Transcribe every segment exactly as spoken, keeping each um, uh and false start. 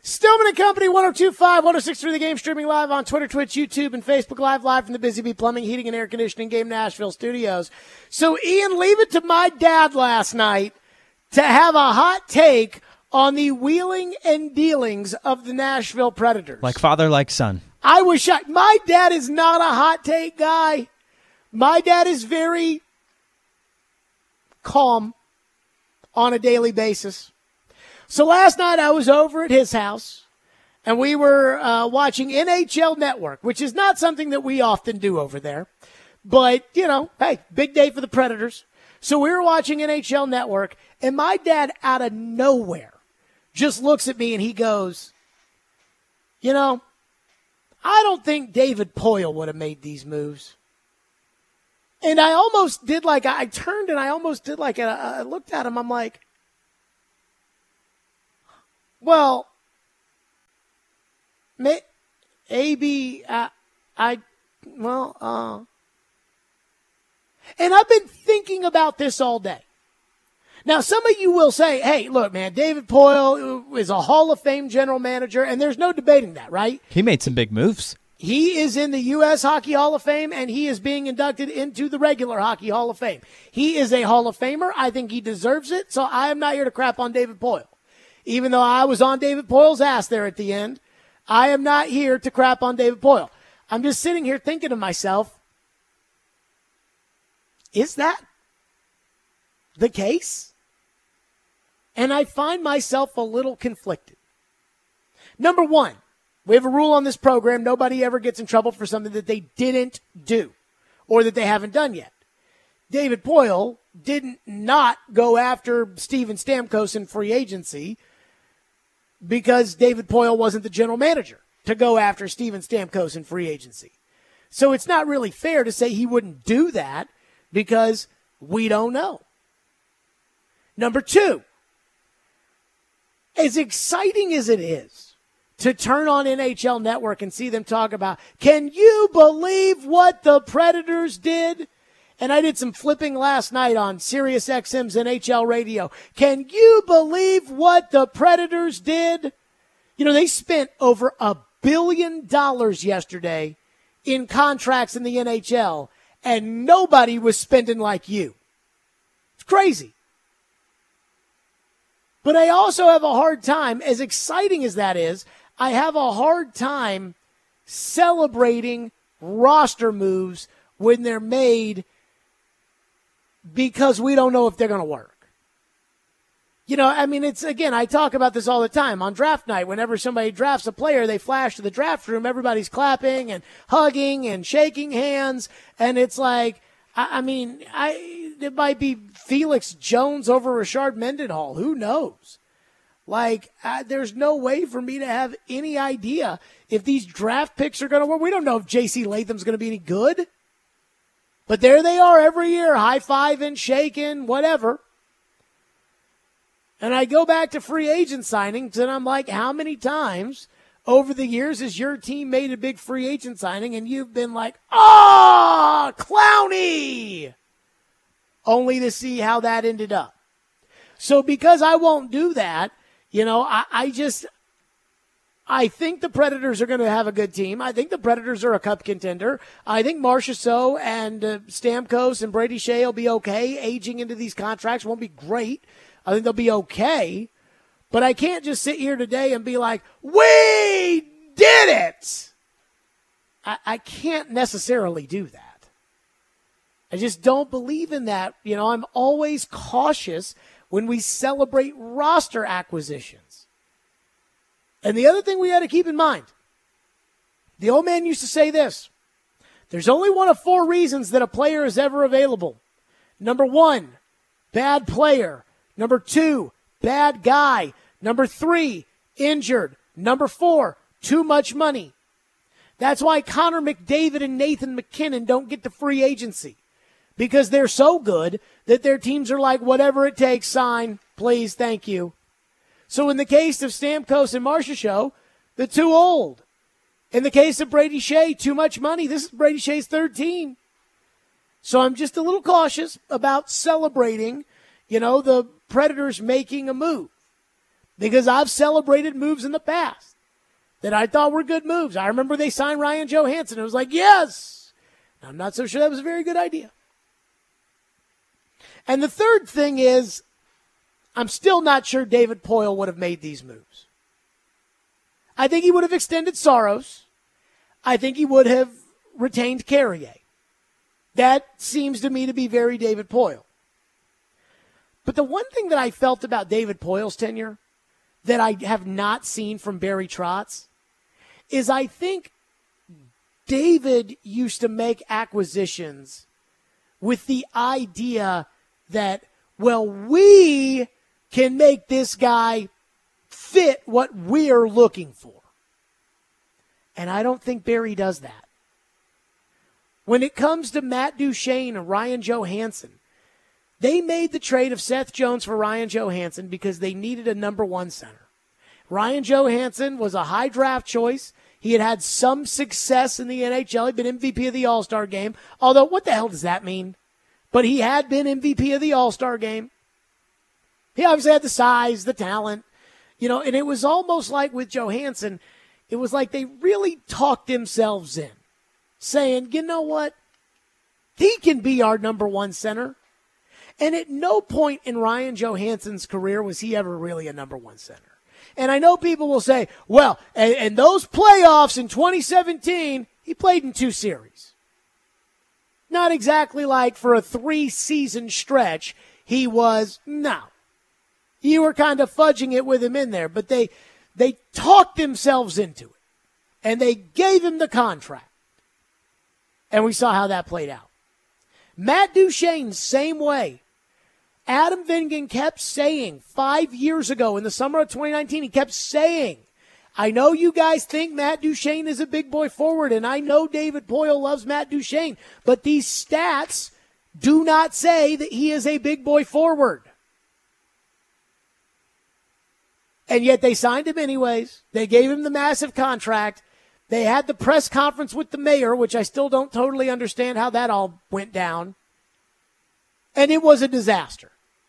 Stillman and Company, one oh two point five, one oh six point three The Game, streaming live on Twitter, Twitch, YouTube, and Facebook Live, live from the Busy Bee Plumbing, Heating, and Air Conditioning Game Nashville studios. So, Ian, leave it to my dad last night to have a hot take on the wheeling and dealings of the Nashville Predators. Like father, like son. I was shocked. My dad is not a hot take guy. My dad is very calm on a daily basis. So last night I was over at his house, and we were uh, watching N H L Network, which is not something that we often do over there. But, you know, hey, big day for the Predators. So we were watching N H L Network, and my dad out of nowhere just looks at me and he goes, you know, I don't think David Poile would have made these moves. And I almost did like, I turned and I almost did like, a, I looked at him, I'm like, well, maybe I, I, well, uh, and I've been thinking about this all day. Now, some of you will say, hey, look, man, David Poile is a Hall of Fame general manager, and there's no debating that, right? He made some big moves. He is in the U S Hockey Hall of Fame, and he is being inducted into the regular Hockey Hall of Fame. He is a Hall of Famer. I think he deserves it, so I am not here to crap on David Poile. Even though I was on David Poile's ass there at the end, I am not here to crap on David Poile. I'm just sitting here thinking to myself, is that the case? And I find myself a little conflicted. Number one, we have a rule on this program. Nobody ever gets in trouble for something that they didn't do or that they haven't done yet. David Poile didn't not go after Steven Stamkos in free agency because David Poile wasn't the general manager to go after Steven Stamkos in free agency. So it's not really fair to say he wouldn't do that because we don't know. Number two, as exciting as it is to turn on N H L Network and see them talk about, can you believe what the Predators did? And I did some flipping last night on Sirius X M's N H L radio. Can you believe what the Predators did? You know, they spent over a billion dollars yesterday in contracts in the N H L, and nobody was spending like you. It's crazy. But I also have a hard time, as exciting as that is, I have a hard time celebrating roster moves when they're made because we don't know if they're going to work. You know, I mean, it's, again, I talk about this all the time. On draft night, whenever somebody drafts a player, they flash to the draft room, everybody's clapping and hugging and shaking hands, and it's like, I, I mean, I it might be Felix Jones over Richard Mendenhall. Who knows? Like, uh, there's no way for me to have any idea if these draft picks are going to work. We don't know if J C Latham's going to be any good. But there they are every year, high-fiving, shaking, whatever. And I go back to free agent signings, and I'm like, how many times over the years has your team made a big free agent signing, and you've been like, oh, Clowney, only to see how that ended up. So because I won't do that, you know, I, I just, I think the Predators are going to have a good team. I think the Predators are a cup contender. I think Marchessault and uh, Stamkos and Brady Shea will be okay. Aging into these contracts won't be great. I think they'll be okay. But I can't just sit here today and be like, we did it. I, I can't necessarily do that. I just don't believe in that. You know, I'm always cautious when we celebrate roster acquisitions. And the other thing we got to keep in mind, the old man used to say this, there's only one of four reasons that a player is ever available. Number one, bad player. Number two, bad guy. Number three, injured. Number four, too much money. That's why Connor McDavid and Nathan McKinnon don't get to free agency, because they're so good that their teams are like, whatever it takes, sign, please, thank you. So in the case of Stamkos and Marchessault, they're too old. In the case of Brady Shea, too much money. This is Brady Shea's third team. So I'm just a little cautious about celebrating, you know, the Predators making a move. because I've celebrated moves in the past that I thought were good moves. I remember they signed Ryan Johansson. It was like, yes. I'm not so sure that was a very good idea. And the third thing is, I'm still not sure David Poile would have made these moves. I think he would have extended Saros. I think he would have retained Carrier. That seems to me to be very David Poile. But the one thing that I felt about David Poile's tenure that I have not seen from Barry Trotz is I think David used to make acquisitions with the idea that, well, we can make this guy fit what we're looking for. And I don't think Barry does that. When it comes to Matt Duchene and Ryan Johansson, they made the trade of Seth Jones for Ryan Johansson because they needed a number one center. Ryan Johansson was a high draft choice. He had had some success in the N H L. He'd been M V P of the All-Star game. Although, what the hell does that mean? But he had been M V P of the All-Star game. He obviously had the size, the talent, you know, and it was almost like with Johansson, it was like they really talked themselves in, saying, you know what? He can be our number one center. And at no point in Ryan Johansson's career was he ever really a number one center. And I know people will say, well, and, and those playoffs in twenty seventeen, he played in two series. Not exactly like for a three-season stretch, he was, no. You were kind of fudging it with him in there, but they they talked themselves into it. And they gave him the contract. And we saw how that played out. Matt Duchene, same way. Adam Vingan kept saying five years ago in the summer of twenty nineteen, he kept saying, I know you guys think Matt Duchene is a big boy forward, and I know David Poile loves Matt Duchene, but these stats do not say that he is a big boy forward. And yet they signed him anyways. They gave him the massive contract. They had the press conference with the mayor, which I still don't totally understand how that all went down. And it was a disaster.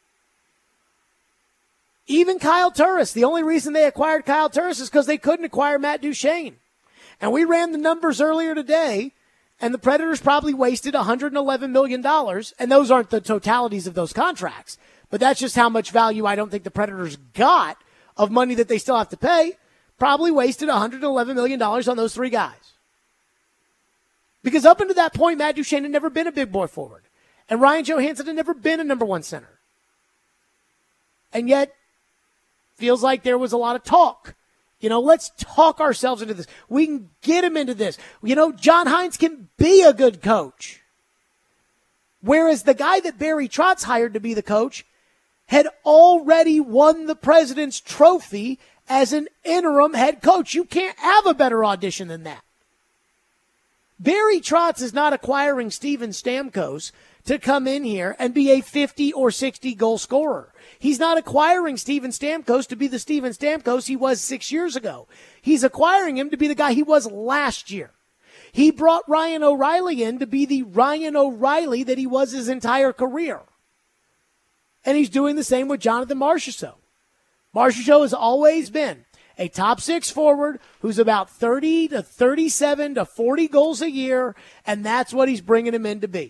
Even Kyle Turris, the only reason they acquired Kyle Turris is because they couldn't acquire Matt Duchene. And we ran the numbers earlier today, and the Predators probably wasted one hundred eleven million dollars, and those aren't the totalities of those contracts. But that's just how much value I don't think the Predators got of money that they still have to pay. Probably wasted one hundred eleven million dollars on those three guys. Because up until that point, Matt Duchene had never been a big boy forward. And Ryan Johansson had never been a number one center. And yet, feels like there was a lot of talk. You know, let's talk ourselves into this. We can get him into this. You know, John Hines can be a good coach. Whereas the guy that Barry Trotz hired to be the coach had already won the President's Trophy as an interim head coach. You can't have a better audition than that. Barry Trotz is not acquiring Steven Stamkos to come in here and be a fifty or sixty goal scorer. He's not acquiring Steven Stamkos to be the Steven Stamkos he was six years ago. He's acquiring him to be the guy he was last year. He brought Ryan O'Reilly in to be the Ryan O'Reilly that he was his entire career. And he's doing the same with Jonathan Marchessault. Marchessault has always been a top six forward who's about thirty to thirty-seven to forty goals a year, and that's what he's bringing him in to be.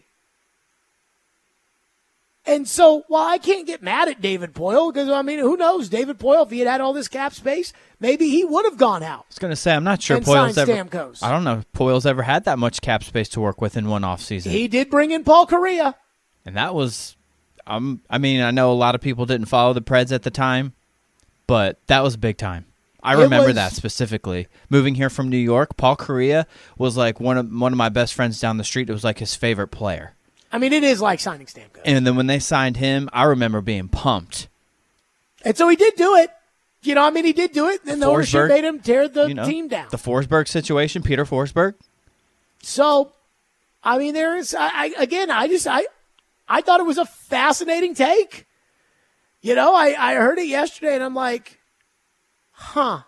And so, while I can't get mad at David Poile, because, I mean, who knows? David Poile, if he had had all this cap space, maybe he would have gone out. I was going to say, I'm not sure and Poile's ever. Stamkos. I don't know if Poile's ever had that much cap space to work with in one offseason. He did bring in Paul Kariya. And that was, um, I mean, I know a lot of people didn't follow the Preds at the time, but that was big time. I It remember was- that specifically. Moving here from New York, Paul Kariya was like one of one of my best friends down the street. It was like his favorite player. I mean, it is like signing Stamkos. And then when they signed him, I remember being pumped. And so he did do it. You know, I mean, he did do it, and the ownership Forsberg, made him tear the you know, team down. The Forsberg situation, Peter Forsberg. So, I mean, there is, I, I again, I just, I, I thought it was a fascinating take. You know, I, I heard it yesterday, and I'm like, huh.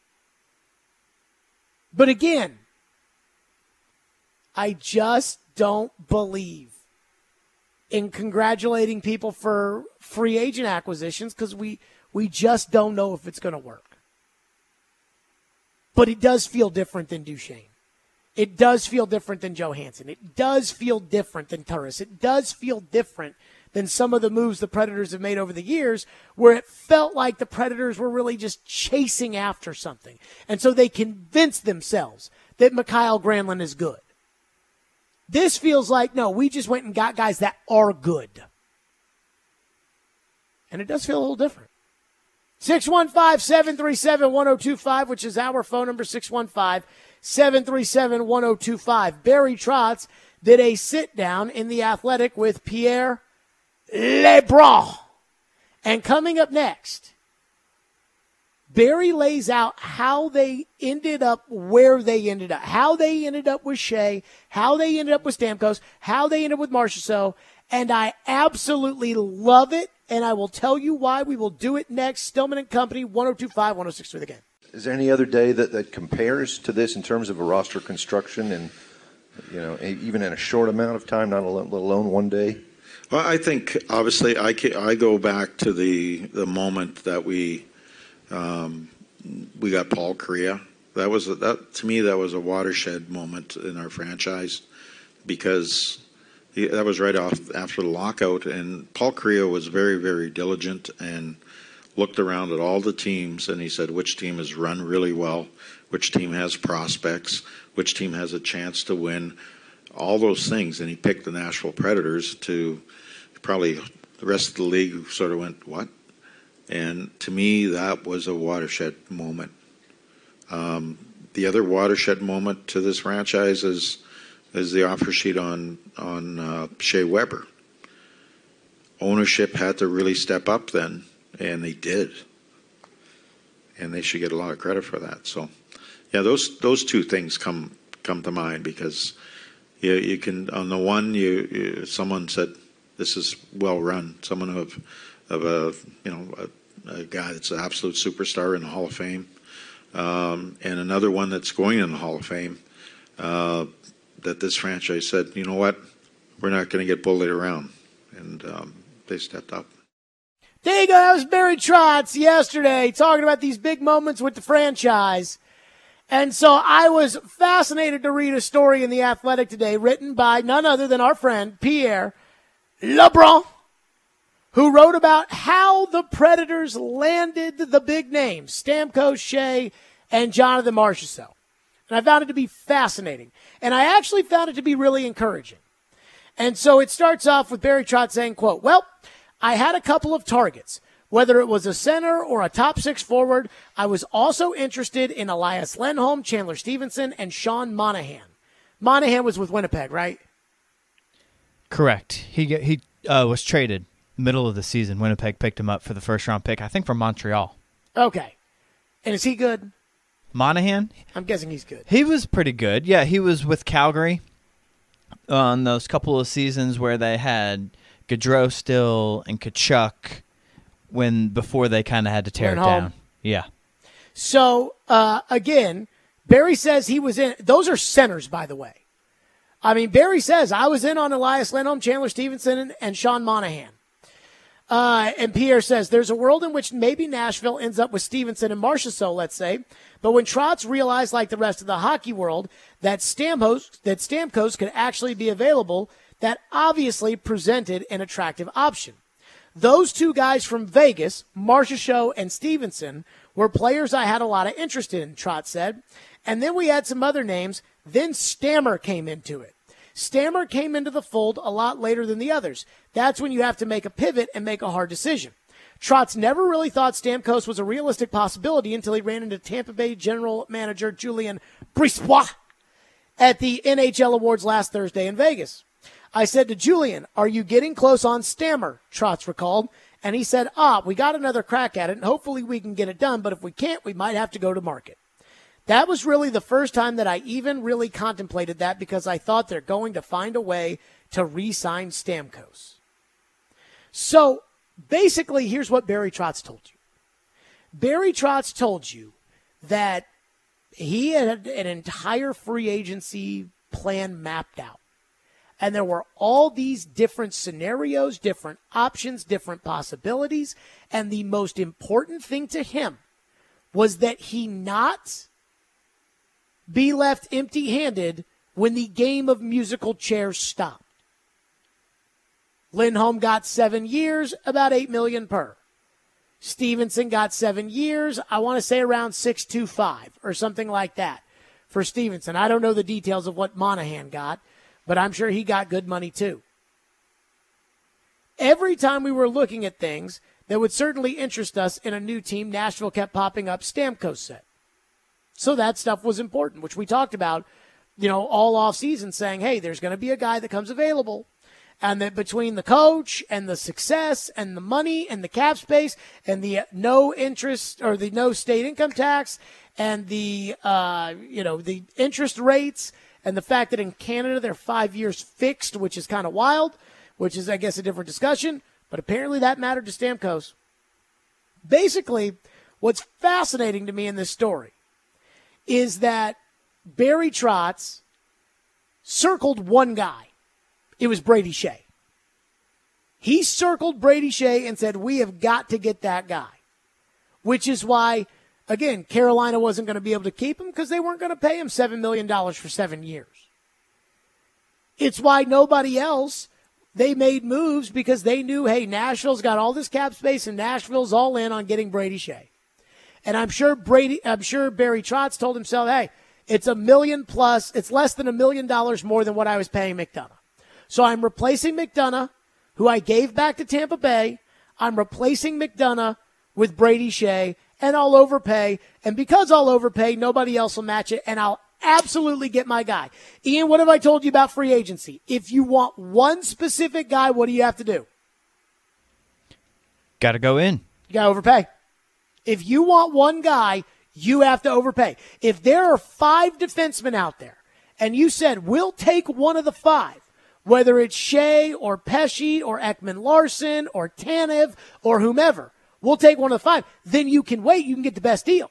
But again, I just don't believe in congratulating people for free agent acquisitions because we, We just don't know if it's going to work. But it does feel different than Duchesne. It does feel different than Johansson. It does feel different than Turris. It does feel different than some of the moves the Predators have made over the years, where it felt like the Predators were really just chasing after something. And so they convinced themselves that Mikael Granlund is good. This feels like, no, we just went and got guys that are good. And it does feel a little different. six one five, seven three seven, one oh two five, which is our phone number, six one five, seven three seven, one oh two five. Barry Trotz did a sit-down in The Athletic with Pierre LeBrun. And coming up next, Barry lays out how they ended up where they ended up, how they ended up with Shea, how they ended up with Stamkos, how they ended up with Marchessault, and I absolutely love it, and I will tell you why. We will do it next. Stillman and Company, one oh two five, one oh six three The Game. Is there any other day that, that compares to this in terms of a roster construction and, you know, even in a short amount of time, not alone, let alone one day? Well, I think, obviously, I, can, I go back to the, the moment that we um, we got Paul Kariya. That was a, that to me that was a watershed moment in our franchise, because he, that was right off after the lockout, and Paul Kariya was very, very diligent and looked around at all the teams, and he said which team has run really well, which team has prospects, which team has a chance to win, all those things, and he picked the Nashville Predators. To probably the rest of the league sort of went, what? And to me, that was a watershed moment. Um, the other watershed moment to this franchise is is the offer sheet on on uh, Shea Weber. Ownership had to really step up then, and they did, and they should get a lot of credit for that. So, yeah, those those two things come come to mind, because you you can, on the one, you, you someone said this is well run, someone of of a you know a, a guy that's an absolute superstar in the Hall of Fame, um, and another one that's going in the Hall of Fame. Uh, that this franchise said, you know what, we're not going to get bullied around, and um, they stepped up. There you go. That was Barry Trotz yesterday talking about these big moments with the franchise. And so I was fascinated to read a story in The Athletic today written by none other than our friend Pierre LeBrun, who wrote about how the Predators landed the big names, Stamkos, Shea, and Jonathan Marchessault. And I found it to be fascinating. And I actually found it to be really encouraging. And so it starts off with Barry Trotz saying, quote, well, I had a couple of targets. Whether it was a center or a top six forward, I was also interested in Elias Lindholm, Chandler Stevenson, and Sean Monahan. Monahan was with Winnipeg, right? Correct. He he uh, was traded middle of the season. Winnipeg picked him up for the first round pick, I think, from Montreal. Okay. And is he good? Monahan? I'm guessing he's good. He was pretty good. Yeah, he was with Calgary on those couple of seasons where they had Gaudreau still and Tkachuk when before they kind of had to tear Went it home. down. Yeah. So, uh, again, Barry says he was in. Those are centers, by the way. I mean, Barry says, I was in on Elias Lindholm, Chandler Stevenson, and, and Sean Monahan. Uh, and Pierre says, there's a world in which maybe Nashville ends up with Stevenson and Marchessault, let's say. But when Trotz realized, like the rest of the hockey world, that Stamkos, that Stamkos could actually be available, that obviously presented an attractive option. Those two guys from Vegas, Marchessault and Stevenson, were players I had a lot of interest in, Trotz said. And then we had some other names. Then Stammer came into it. Stammer came into the fold a lot later than the others. That's when you have to make a pivot and make a hard decision. Trotz never really thought Stamkos was a realistic possibility until he ran into Tampa Bay general manager Julien Brisebois at the N H L Awards last Thursday in Vegas. I said to Julien, are you getting close on Stammer? Trotz recalled. And he said, ah, we got another crack at it, and hopefully we can get it done, but if we can't, we might have to go to market. That was really the first time that I even really contemplated that, because I thought they're going to find a way to re-sign Stamkos. So basically, here's what Barry Trotz told you. Barry Trotz told you that he had an entire free agency plan mapped out. And there were all these different scenarios, different options, different possibilities. And the most important thing to him was that he not be left empty-handed when the game of musical chairs stopped. Lindholm got seven years, about eight million dollars per. Stevenson got seven years, I want to say around six two five or something like that for Stevenson. I don't know the details of what Monahan got, but I'm sure he got good money too. Every time we were looking at things that would certainly interest us in a new team, Nashville kept popping up, Stamkos said. So that stuff was important, which we talked about, you know, all off season, saying, hey, there's going to be a guy that comes available. And that between the coach and the success and the money and the cap space and the no interest or the no state income tax and the, uh, you know, the interest rates and the fact that in Canada they're five years fixed, which is kind of wild, which is, I guess, a different discussion. But apparently that mattered to Stamkos. Basically, what's fascinating to me in this story is that Barry Trotz circled one guy. It was Brady Shea. He circled Brady Shea and said, we have got to get that guy. Which is why, again, Carolina wasn't going to be able to keep him because they weren't going to pay him seven million dollars for seven years. It's why nobody else, they made moves because they knew, hey, Nashville's got all this cap space and Nashville's all in on getting Brady Shea. And I'm sure Brady, I'm sure Barry Trotz told himself, hey, it's a million plus, it's less than a million dollars more than what I was paying McDonough. So I'm replacing McDonough, who I gave back to Tampa Bay. I'm replacing McDonough with Brady Shea, and I'll overpay. And because I'll overpay, nobody else will match it, and I'll absolutely get my guy. Ian, what have I told you about free agency? If you want one specific guy, what do you have to do? Got to go in. You got to overpay. If you want one guy, you have to overpay. If there are five defensemen out there, and you said, we'll take one of the five, whether it's Shea or Pesce or Ekman Larson or Tanev or whomever, we'll take one of the five. Then you can wait. You can get the best deal.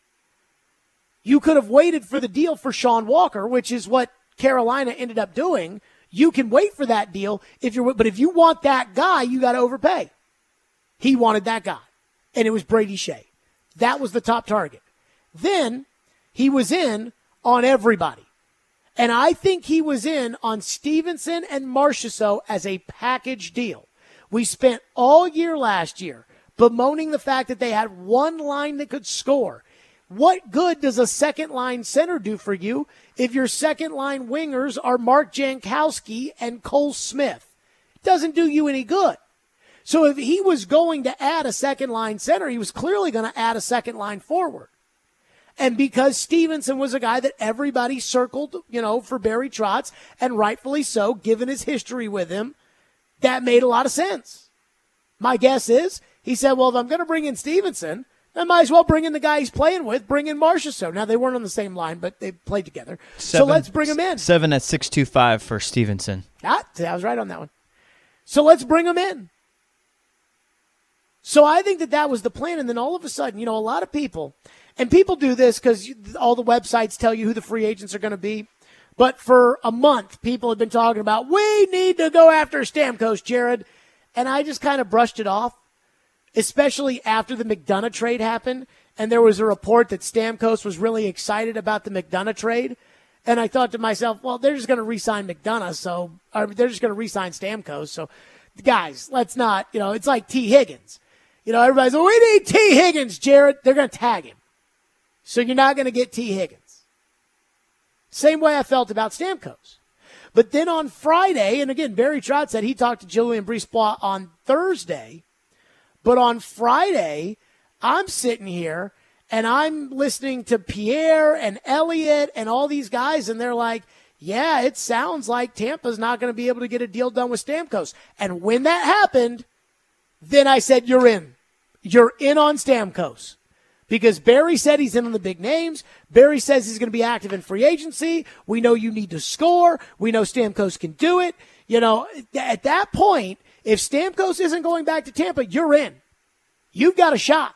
You could have waited for the deal for Sean Walker, which is what Carolina ended up doing. You can wait for that deal if you're, but if you want that guy, you got to overpay. He wanted that guy, and it was Brady Shea. That was the top target. Then he was in on everybody. And I think he was in on Stevenson and Marchessault as a package deal. We spent all year last year bemoaning the fact that they had one line that could score. What good does a second-line center do for you if your second-line wingers are Mark Jankowski and Cole Smith? It doesn't do you any good. So if he was going to add a second-line center, he was clearly going to add a second-line forward. And because Stevenson was a guy that everybody circled, you know, for Barry Trotz, and rightfully so, given his history with him, that made a lot of sense. My guess is, he said, well, if I'm going to bring in Stevenson, I might as well bring in the guy he's playing with, bring in Marchessault. Now, they weren't on the same line, but they played together. Seven, so let's bring him in. Seven at six two five for Stevenson. Ah, I was right on that one. So let's bring him in. So I think that that was the plan. And then all of a sudden, you know, a lot of people, and people do this because all the websites tell you who the free agents are going to be. But for a month, people have been talking about, we need to go after Stamkos, Jared. And I just kind of brushed it off, especially after the McDonough trade happened. And there was a report that Stamkos was really excited about the McDonough trade. And I thought to myself, well, they're just going to re-sign McDonough, so or they're just going to re-sign Stamkos. So, guys, let's not, you know, it's like T. Higgins. You know, everybody's like, we need T. Higgins, Jared. They're going to tag him. So you're not going to get T. Higgins. Same way I felt about Stamkos. But then on Friday, and again, Barry Trotz said he talked to Julien Brisebois on Thursday. But on Friday, I'm sitting here, and I'm listening to Pierre and Elliott and all these guys, and they're like, yeah, it sounds like Tampa's not going to be able to get a deal done with Stamkos. And when that happened, then I said, you're in. You're in on Stamkos. Because Barry said he's in on the big names. Barry says he's going to be active in free agency. We know you need to score. We know Stamkos can do it. You know, at that point, if Stamkos isn't going back to Tampa, you're in. You've got a shot.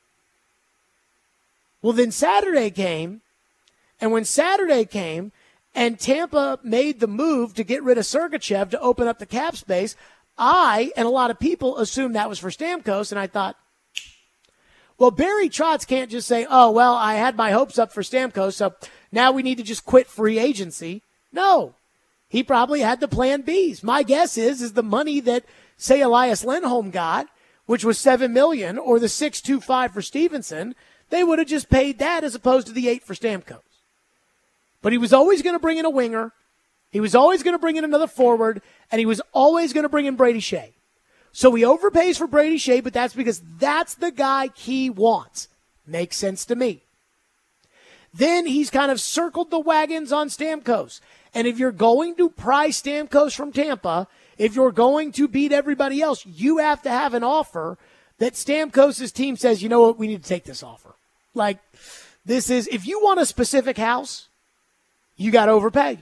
Well, then Saturday came, and when Saturday came, and Tampa made the move to get rid of Sergachev to open up the cap space, I and a lot of people assumed that was for Stamkos, and I thought, well, Barry Trotz can't just say, oh, well, I had my hopes up for Stamkos, so now we need to just quit free agency. No. He probably had the plan B's. My guess is, is the money that, say, Elias Lindholm got, which was seven million dollars, or the six two five for Stevenson, they would have just paid that as opposed to the eight for Stamkos. But he was always going to bring in a winger. He was always going to bring in another forward, and he was always going to bring in Brady Shea. So he overpays for Brady Shea, but that's because that's the guy he wants. Makes sense to me. Then he's kind of circled the wagons on Stamkos. And if you're going to pry Stamkos from Tampa, if you're going to beat everybody else, you have to have an offer that Stamkos' team says, you know what, we need to take this offer. Like, this is, if you want a specific house, you got to overpay.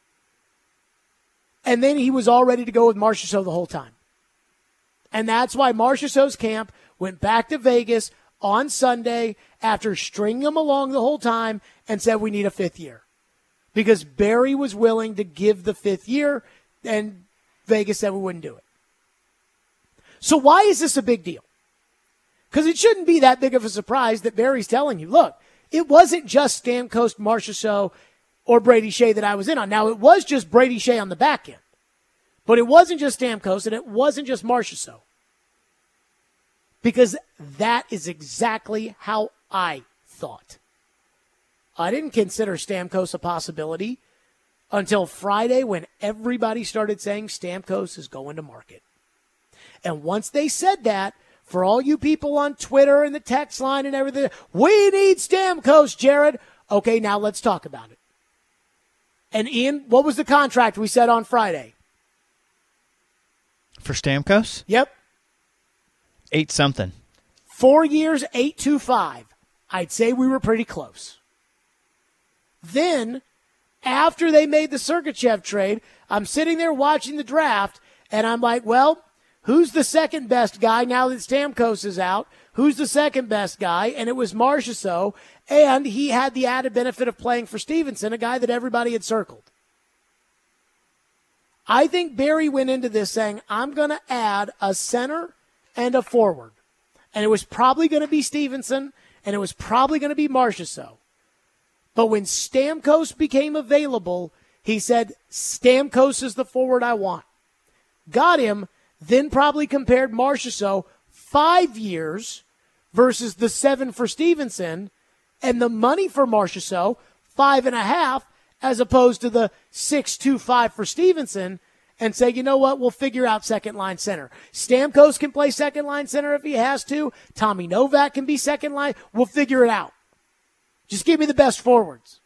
And then he was all ready to go with Marchessault the whole time. And that's why Marchessault's camp went back to Vegas on Sunday after stringing him along the whole time and said we need a fifth year. Because Barry was willing to give the fifth year, and Vegas said we wouldn't do it. So why is this a big deal? Because it shouldn't be that big of a surprise that Barry's telling you, look, it wasn't just Stamkos, Marchessault, or Brady Shea that I was in on. Now, it was just Brady Shea on the back end. But it wasn't just Stamkos, and it wasn't just Marchessault. Because that is exactly how I thought. I didn't consider Stamkos a possibility until Friday when everybody started saying Stamkos is going to market. And once they said that, for all you people on Twitter and the text line and everything, we need Stamkos, Jared. Okay, now let's talk about it. And Ian, what was the contract we said on Friday? For Stamkos? Yep. Eight something. Four years, eight two five. I'd say we were pretty close. Then, after they made the Sergachev trade, I'm sitting there watching the draft, and I'm like, well, who's the second best guy now that Stamkos is out? Who's the second best guy? And it was Marchessault, and he had the added benefit of playing for Stevenson, a guy that everybody had circled. I think Barry went into this saying, I'm going to add a center and a forward. And it was probably going to be Stevenson, and it was probably going to be Marchessault. But when Stamkos became available, he said, Stamkos is the forward I want. Got him, then probably compared Marchessault five years versus the seven for Stevenson, and the money for Marchessault, five and a half, as opposed to the six two five for Stevenson, and say, you know what, we'll figure out second-line center. Stamkos can play second-line center if he has to. Tommy Novak can be second-line. We'll figure it out. Just give me the best forwards.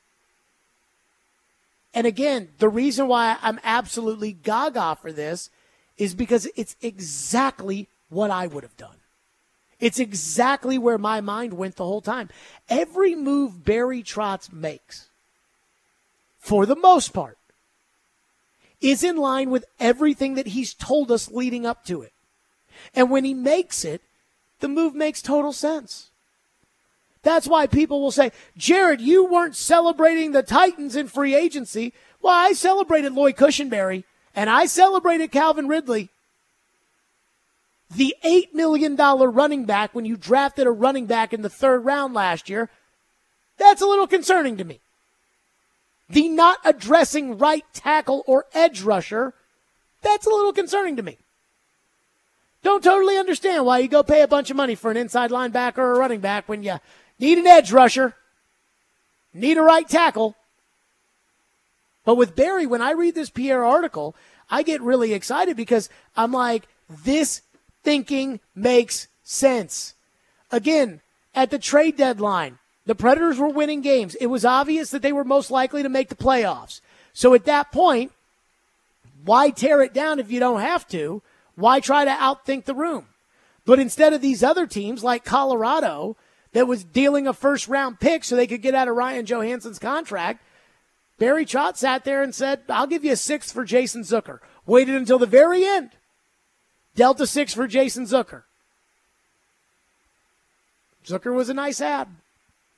And again, the reason why I'm absolutely gaga for this is because it's exactly what I would have done. It's exactly where my mind went the whole time. Every move Barry Trotz makes, for the most part, is in line with everything that he's told us leading up to it. And when he makes it, the move makes total sense. That's why people will say, Jared, you weren't celebrating the Titans in free agency. Well, I celebrated Lloyd Cushenberry, and I celebrated Calvin Ridley. The eight million dollars running back when you drafted a running back in the third round last year, that's a little concerning to me. The not addressing right tackle or edge rusher, that's a little concerning to me. Don't totally understand why you go pay a bunch of money for an inside linebacker or a running back when you need an edge rusher, need a right tackle. But with Barry, when I read this Pierre article, I get really excited because I'm like, this thinking makes sense. Again, at the trade deadline, the Predators were winning games. It was obvious that they were most likely to make the playoffs. So at that point, why tear it down if you don't have to? Why try to outthink the room? But instead of these other teams like Colorado that was dealing a first-round pick so they could get out of Ryan Johansson's contract, Barry Trotz sat there and said, I'll give you a sixth for Jason Zucker. Waited until the very end. Dealt a six for Jason Zucker. Zucker was a nice ad.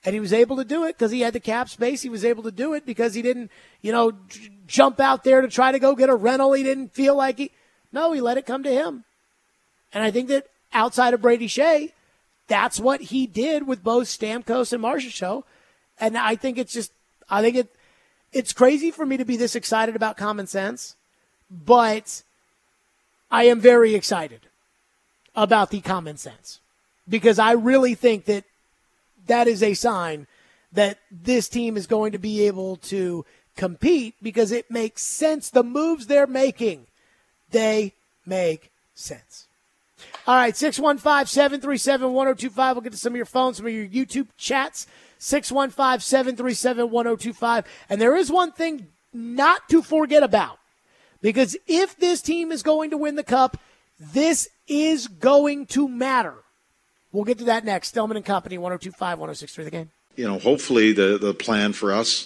And he was able to do it because he had the cap space. He was able to do it because he didn't, you know, j- jump out there to try to go get a rental. He didn't feel like he – no, he let it come to him. And I think that outside of Brady Shea, that's what he did with both Stamkos and Marchessault. And I think it's just – I think it it's crazy for me to be this excited about common sense, but I am very excited about the common sense because I really think that that is a sign that this team is going to be able to compete because it makes sense. The moves they're making, they make sense. All right, six one five, seven three seven, one oh two five. We'll get to some of your phones, some of your YouTube chats. six one five, seven three seven, one oh two five. And there is one thing not to forget about because if this team is going to win the Cup, this is going to matter. We'll get to that next. Stillman and Company, one oh two five, one oh six three, The Game. You know, hopefully the, the plan for us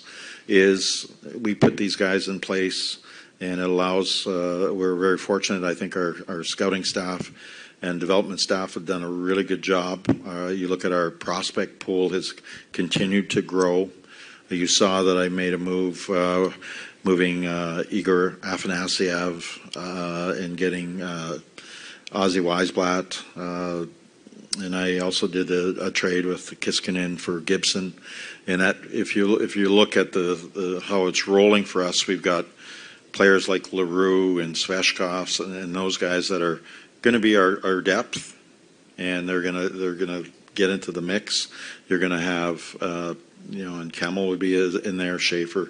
is we put these guys in place and it allows, uh, we're very fortunate. I think our, our scouting staff and development staff have done a really good job. Uh, you look at our prospect pool has continued to grow. You saw that I made a move, uh, moving uh, Igor Afanasyev uh, and getting uh, Ozzy Weisblatt. Uh, And I also did a, a trade with Kiskinen for Gibson. And that, if you if you look at the, the how it's rolling for us, we've got players like LaRue and Sveshkovs and, and those guys that are going to be our, our depth, and they're gonna they're gonna get into the mix. You're going to have uh, you know, and Kemmel would be in there, Schaefer,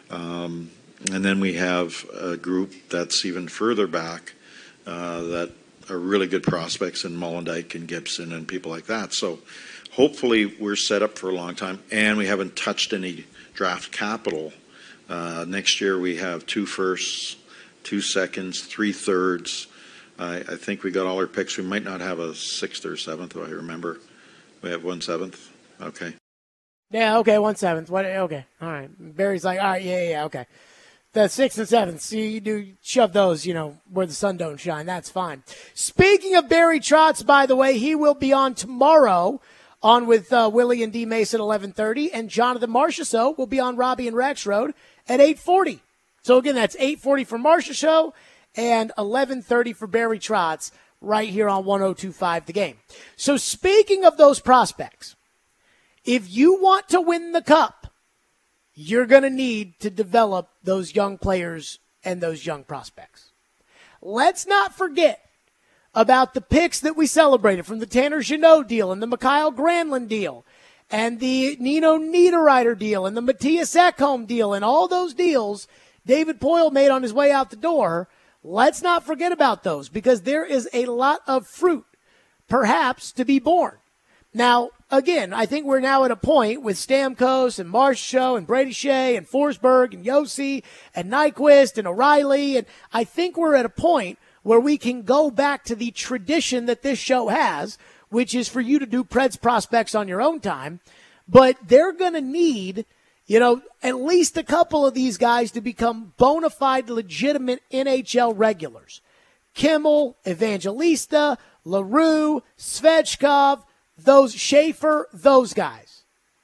um, and then we have a group that's even further back uh, that. Are really good prospects in Mollendijk and Gibson and people like that. So hopefully we're set up for a long time, and we haven't touched any draft capital. Uh, next year we have two firsts, two seconds, three thirds. I, I think we got all our picks. We might not have a sixth or seventh, if I remember. We have one seventh. Okay. Yeah, okay, one seventh. What? Okay, all right. Barry's like, all right, yeah, yeah, yeah, okay. The sixth and seventh, so you do shove those, you know, where the sun don't shine. That's fine. Speaking of Barry Trotz, by the way, he will be on tomorrow, on with uh, Willie and D. Mace at eleven thirty, and Jonathan Marchessault will be on Robbie and Rex Road at eight forty. So again, that's eight forty for Marchessault and eleven thirty for Barry Trotz right here on one oh two five The Game. So speaking of those prospects, if you want to win the Cup, you're going to need to develop those young players and those young prospects. Let's not forget about the picks that we celebrated from the Tanner Jeannot deal and the Mikhail Granlund deal and the Nino Niederreiter deal and the Matthias Ekholm deal and all those deals David Poile made on his way out the door. Let's not forget about those because there is a lot of fruit, perhaps, to be born. Now, again, I think we're now at a point with Stamkos and Marchessault and Brady Shea and Forsberg and Yossi and Nyquist and O'Reilly, and I think we're at a point where we can go back to the tradition that this show has, which is for you to do Preds prospects on your own time, but they're going to need, you know, at least a couple of these guys to become bona fide, legitimate N H L regulars. Kimmel, Evangelista, LaRue, Svechkov, those Schaefer, those guys.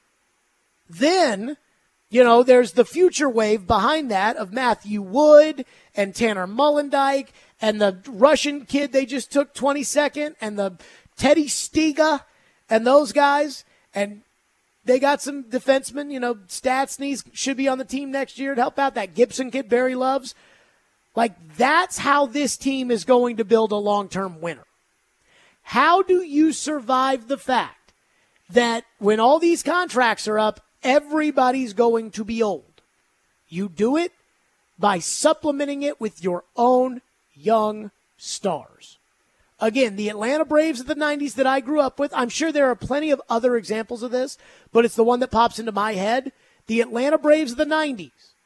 Then, you know, there's the future wave behind that of Matthew Wood and Tanner Mollendijk and the Russian kid they just took twenty-second and the Teddy Stiga and those guys. And they got some defensemen, you know, Stastny should be on the team next year to help out. That Gibson kid Barry loves. Like, that's how this team is going to build a long-term winner. How do you survive the fact that when all these contracts are up, everybody's going to be old? You do it by supplementing it with your own young stars. Again, the Atlanta Braves of the nineties that I grew up with, I'm sure there are plenty of other examples of this, but it's the one that pops into my head. The Atlanta Braves of the nineties.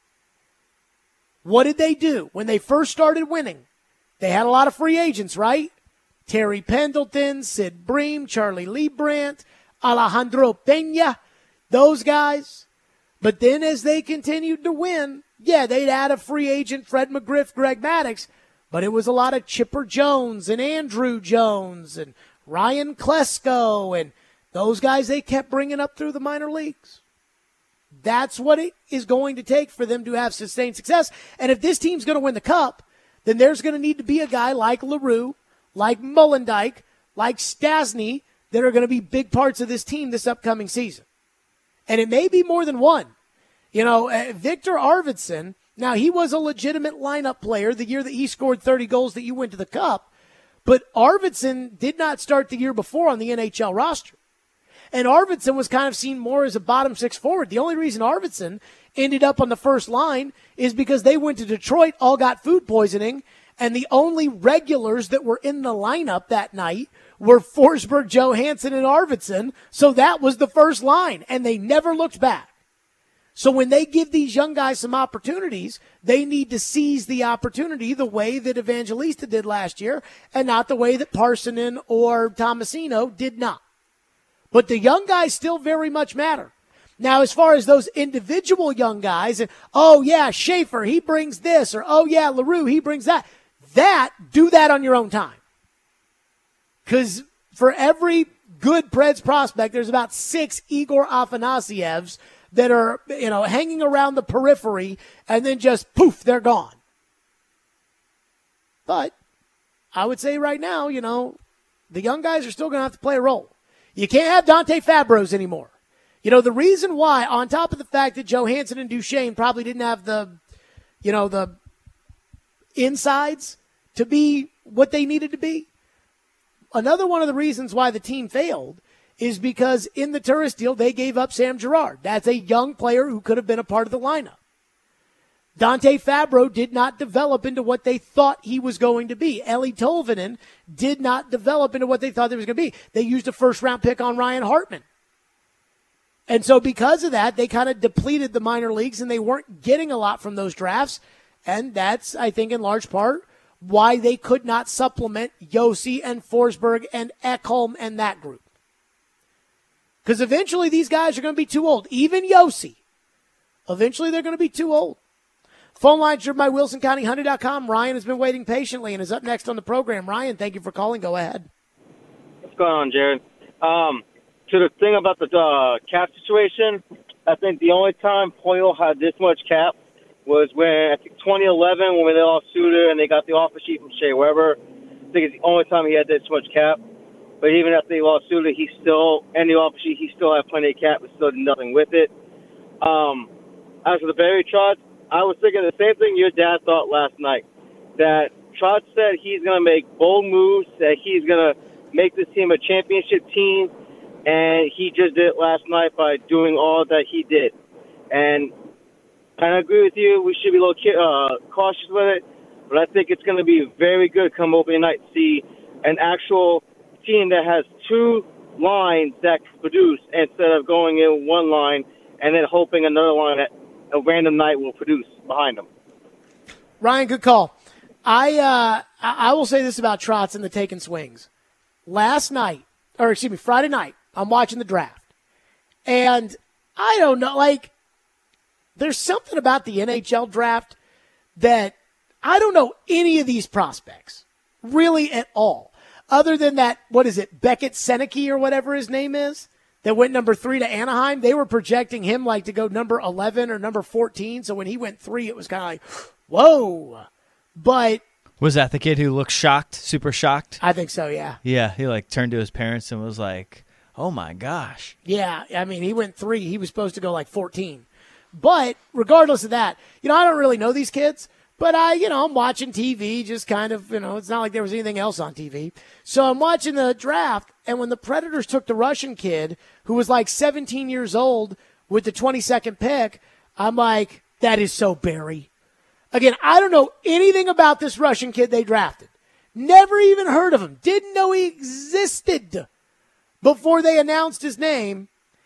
What did they do when they first started winning? They had a lot of free agents, right? Terry Pendleton, Sid Bream, Charlie Liebrandt, Alejandro Peña, those guys. But then as they continued to win, yeah, they'd add a free agent, Fred McGriff, Greg Maddux, but it was a lot of Chipper Jones and Andrew Jones and Ryan Klesko and those guys they kept bringing up through the minor leagues. That's what it is going to take for them to have sustained success. And if this team's going to win the Cup, then there's going to need to be a guy like LaRue, like Mullendijk, like Stasny that are going to be big parts of this team this upcoming season. And it may be more than one. You know, uh, Victor Arvidsson, now he was a legitimate lineup player the year that he scored thirty goals that you went to the Cup, but Arvidsson did not start the year before on the N H L roster. And Arvidsson was kind of seen more as a bottom six forward. The only reason Arvidsson ended up on the first line is because they went to Detroit, all got food poisoning, and the only regulars that were in the lineup that night were Forsberg, Johansson, and Arvidsson. So that was the first line, and they never looked back. So when they give these young guys some opportunities, they need to seize the opportunity the way that Evangelista did last year and not the way that Parsonen or Tomasino did not. But the young guys still very much matter. Now, as far as those individual young guys, oh, yeah, Schaefer, he brings this, or oh, yeah, LaRue, he brings that. That, do that on your own time. Because for every good Preds prospect, there's about six Igor Afanassievs that are, you know, hanging around the periphery, and then just, poof, they're gone. But I would say right now, you know, the young guys are still going to have to play a role. You can't have Dante Fabros anymore. You know, the reason why, on top of the fact that Johansson and Duchesne probably didn't have the, you know, the insides to be what they needed to be, another one of the reasons why the team failed is because in the Turris deal, they gave up Sam Girard. That's a young player who could have been a part of the lineup. Dante Fabro did not develop into what they thought he was going to be. Eli Tolvanen did not develop into what they thought he was going to be. They used a first-round pick on Ryan Hartman. And so because of that, they kind of depleted the minor leagues, and they weren't getting a lot from those drafts. And that's, I think, in large part, why they could not supplement Josi and Forsberg and Ekholm and that group. Because eventually these guys are going to be too old. Even Josi. Eventually they're going to be too old. Phone lines driven by Wilson County Hyundai dot com. Ryan has been waiting patiently and is up next on the program. Ryan, thank you for calling. Go ahead. What's going on, Jared? Um, to the thing about the uh, cap situation, I think the only time Poyle had this much cap was when, I think, twenty eleven, when they lost Suter and they got the offer sheet from Shea Weber. I think it's the only time he had this much cap. But even after they lost Suter, he still, and the offer sheet, he still had plenty of cap, but still did nothing with it. Um, as for the Barry Trotz, I was thinking the same thing your dad thought last night, that Trotz said he's going to make bold moves, that he's going to make this team a championship team, and he just did it last night by doing all that he did. And I agree with you, we should be a little uh, cautious with it, but I think it's going to be very good come opening night to see an actual team that has two lines that can produce instead of going in one line and then hoping another line at a random night will produce behind them. Ryan, good call. I uh, I will say this about Trotz and the taking swings. Last night, or excuse me, Friday night, I'm watching the draft. And I don't know, like, there's something about the N H L draft that I don't know any of these prospects really at all. Other than that, what is it, Beckett Seneke or whatever his name is, that went number three to Anaheim. They were projecting him like to go number eleven or number fourteen. So when he went three, it was kind of like, whoa. But was that the kid who looked shocked, super shocked? I think so, yeah. Yeah, he like turned to his parents and was like, oh my gosh. Yeah, I mean, he went three. He was supposed to go like fourteen. But regardless of that, you know, I don't really know these kids. But I, you know, I'm watching T V, just kind of, you know, it's not like there was anything else on T V. So I'm watching the draft, and when the Predators took the Russian kid, who was like seventeen years old with the twenty-second pick, I'm like, that is so Barry. Again, I don't know anything about this Russian kid they drafted. Never even heard of him. Didn't know he existed before they announced his name.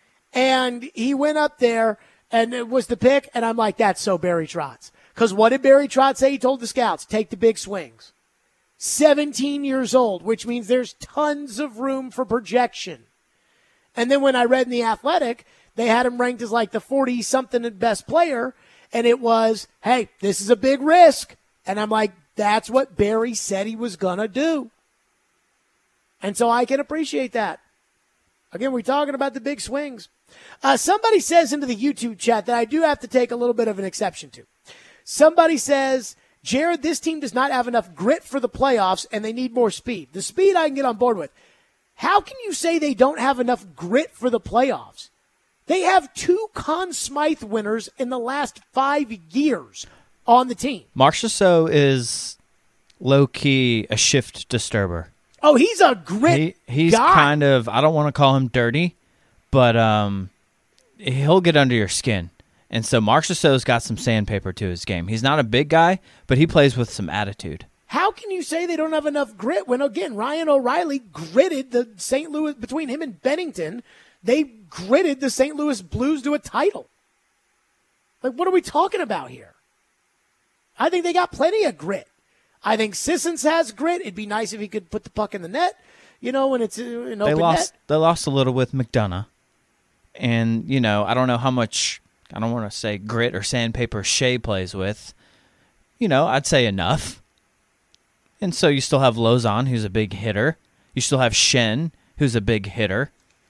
And he went up there, and it was the pick, and I'm like, that's so Barry Trotz. Because what did Barry Trotz say? He told the scouts, take the big swings. seventeen years old, which means there's tons of room for projection. And then when I read in The Athletic, they had him ranked as like the forty-something best player, and it was, hey, this is a big risk. And I'm like, that's what Barry said he was going to do. And so I can appreciate that. Again, we're talking about the big swings. Uh, somebody says into the YouTube chat that I do have to take a little bit of an exception to. Somebody says, Jared, this team does not have enough grit for the playoffs and they need more speed. The speed I can get on board with. How can you say they don't have enough grit for the playoffs? They have two Conn Smythe winners in the last five years on the team. Mark Chasseau is low-key a shift disturber. Oh, he's a grit he, He's guy. kind of, I don't want to call him dirty, but um, he'll get under your skin. And so Mark Chasseau's got some sandpaper to his game. He's not a big guy, but he plays with some attitude. How can you say they don't have enough grit when, again, Ryan O'Reilly gritted the Saint Louis, between him and Bennington, they gritted the Saint Louis Blues to a title. Like, what are we talking about here? I think they got plenty of grit. I think Sissons has grit. It'd be nice if he could put the puck in the net, you know, when it's an open they lost, net. They lost a little with McDonough. And, you know, I don't know how much, I don't want to say grit or sandpaper Shea plays with. You know, I'd say enough. And so you still have Lozon, who's a big hitter. You still have Shen, who's a big hitter.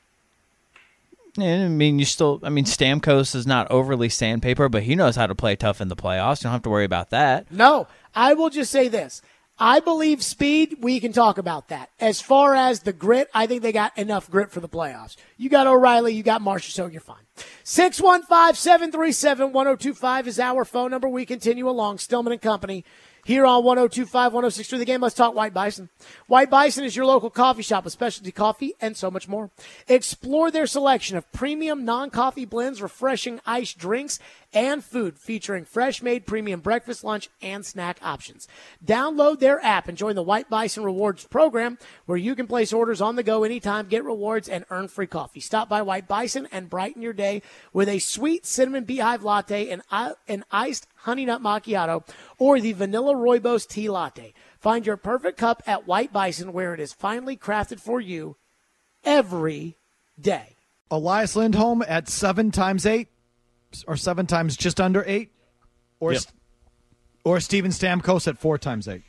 And I mean, you still, I mean, Stamkos is not overly sandpaper, but he knows how to play tough in the playoffs. You don't have to worry about that. No, I will just say this. I believe speed, we can talk about that. As far as the grit, I think they got enough grit for the playoffs. You got O'Reilly, you got Marshall, so you're fine. six one five, seven three seven, one oh two five is our phone number. We continue along. Stillman and Company here on one oh two five, one oh six three The Game. Let's talk White Bison. White Bison is your local coffee shop with specialty coffee and so much more. Explore their selection of premium non-coffee blends, refreshing iced drinks, and food featuring fresh-made premium breakfast, lunch, and snack options. Download their app and join the White Bison Rewards program where you can place orders on the go anytime, get rewards, and earn free coffee. Stop by White Bison and brighten your day with a sweet cinnamon beehive latte and an iced honey nut macchiato or the vanilla rooibos tea latte. Find your perfect cup at White Bison where it is finely crafted for you every day. Elias Lindholm at seven times eight or seven times just under eight or yep. or Steven Stamkos at four times eight.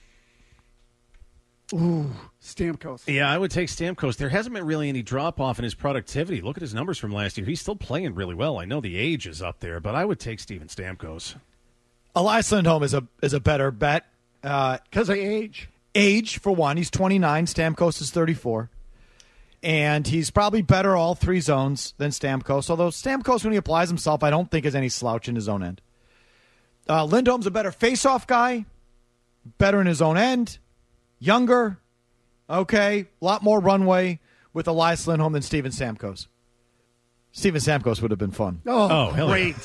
Ooh, Stamkos. Yeah, I would take Stamkos. There hasn't been really any drop-off in his productivity. Look at his numbers from last year. He's still playing really well. I know the age is up there, but I would take Steven Stamkos. Elias Lindholm is a is a better bet. Because uh, of age. Age, for one. He's twenty-nine. Stamkos is thirty-four. And he's probably better all three zones than Stamkos. Although Stamkos, when he applies himself, I don't think is any slouch in his own end. Uh, Lindholm's a better face-off guy. Better in his own end. Younger. Okay. A lot more runway with Elias Lindholm than Steven Stamkos. Steven Stamkos would have been fun. Oh, oh great.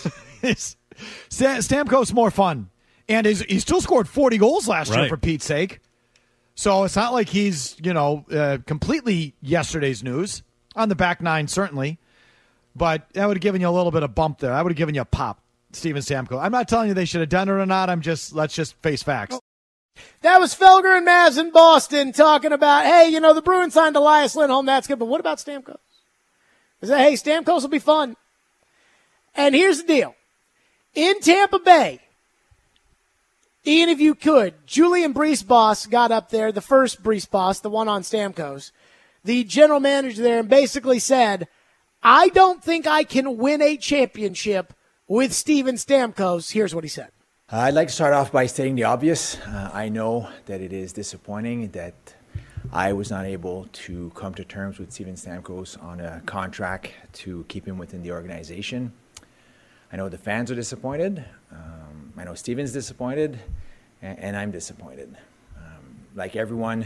Stamkos more fun. And he's, he still scored forty goals last right. year, for Pete's sake. So it's not like he's, you know, uh, completely yesterday's news. On the back nine, certainly. But that would have given you a little bit of bump there. I would have given you a pop, Steven Stamkos. I'm not telling you they should have done it or not. I'm just, let's just face facts. That was Felger and Mavs in Boston talking about, hey, you know, the Bruins signed Elias Lindholm. That's good. But what about Stamkos? I said, hey, Stamkos will be fun. And here's the deal. In Tampa Bay, Ian, if you could, Julian Breesboss got up there, the first Breesboss, the one on Stamkos, the general manager there, and basically said, I don't think I can win a championship with Steven Stamkos. Here's what he said. Uh, I'd like to start off by stating the obvious. Uh, I know that it is disappointing that I was not able to come to terms with Steven Stamkos on a contract to keep him within the organization. I know the fans are disappointed. Um, I know Steven's disappointed, and, and I'm disappointed. Um, like everyone,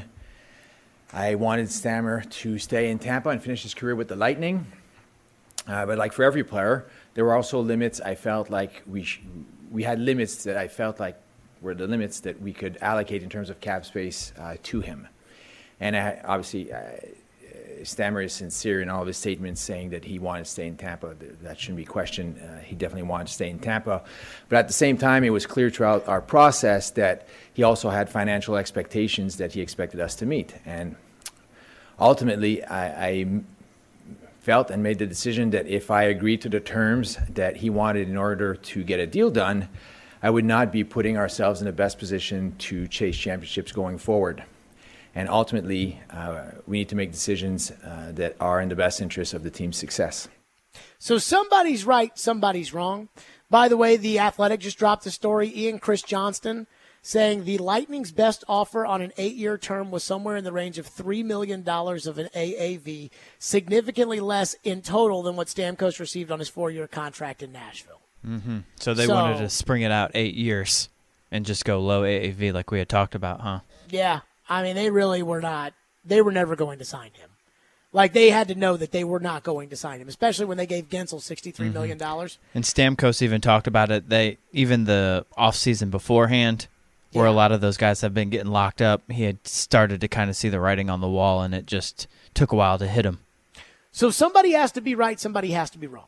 I wanted Stammer to stay in Tampa and finish his career with the Lightning. Uh, but like for every player, there were also limits. I felt like we sh- we had limits that I felt like were the limits that we could allocate in terms of cap space uh, to him. And I, obviously, uh, Stammer is sincere in all of his statements saying that he wanted to stay in Tampa. That shouldn't be questioned. Uh, he definitely wanted to stay in Tampa. But at the same time, it was clear throughout our process that he also had financial expectations that he expected us to meet. And ultimately, I, I felt and made the decision that if I agreed to the terms that he wanted in order to get a deal done, I would not be putting ourselves in the best position to chase championships going forward. And ultimately, uh, we need to make decisions uh, that are in the best interest of the team's success. So somebody's right, somebody's wrong. By the way, The Athletic just dropped a story. Ian Chris Johnston saying the Lightning's best offer on an eight-year term was somewhere in the range of three million dollars of an A A V, significantly less in total than what Stamkos received on his four-year contract in Nashville. Mm-hmm. So they So- wanted to spring it out eight years and just go low A A V like we had talked about, huh? Yeah, I mean, they really were not – they were never going to sign him. Like, they had to know that they were not going to sign him, especially when they gave Gensel sixty-three million dollars. And Stamkos even talked about it. They even the offseason beforehand, where a Yeah. lot of those guys have been getting locked up, he had started to kind of see the writing on the wall, and it just took a while to hit him. So somebody has to be right, somebody has to be wrong.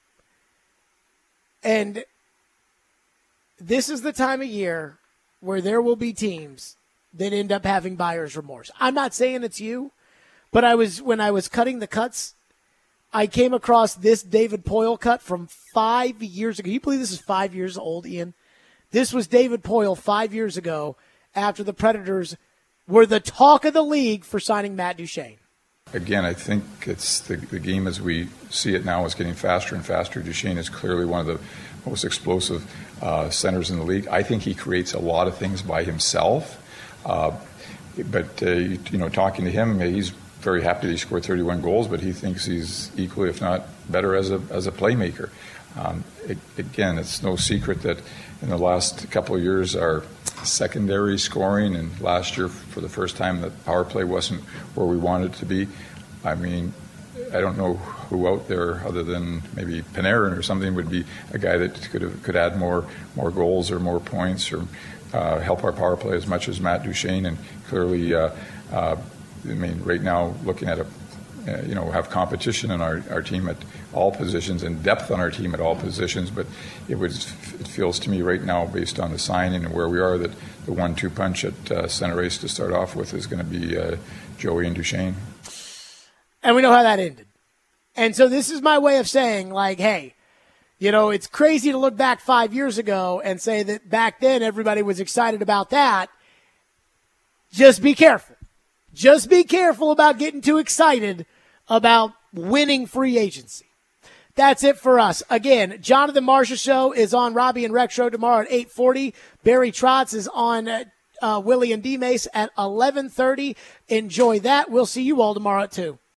And this is the time of year where there will be teams that end up having buyer's remorse. I'm not saying it's you, but I was when I was cutting the cuts, I came across this David Poile cut from five years ago. Can you believe this is five years old, Ian? This was David Poile five years ago after the Predators were the talk of the league for signing Matt Duchene. Again, I think it's the, the game as we see it now is getting faster and faster. Duchene is clearly one of the most explosive uh, centers in the league. I think he creates a lot of things by himself. Uh, but, uh, you, you know, talking to him, he's very happy that he scored thirty-one goals, but he thinks he's equally, if not better, as a as a playmaker. Um, it, again, it's no secret that in the last couple of years, our secondary scoring, and last year, for the first time, the power play wasn't where we wanted it to be. I mean, I don't know who out there, other than maybe Panarin or something, would be a guy that could have, could add more more goals or more points or uh, help our power play as much as Matt Duchene. And clearly, uh, uh, I mean, right now, looking at a, uh, you know, have competition in our, our team at all positions and depth on our team at all positions. But it was, it feels to me right now, based on the signing and where we are, that the one two punch at uh, center ice to start off with is going to be uh, Joey and Duchene. And we know how that ended. And so this is my way of saying, like, hey, you know, it's crazy to look back five years ago and say that back then everybody was excited about that. Just be careful. Just be careful about getting too excited about winning free agency. That's it for us. Again, Jonathan Marshall Show is on Robbie and Rex Show tomorrow at eight forty. Barry Trotz is on uh, uh, Willie and D. Mace at eleven thirty. Enjoy that. We'll see you all tomorrow at two.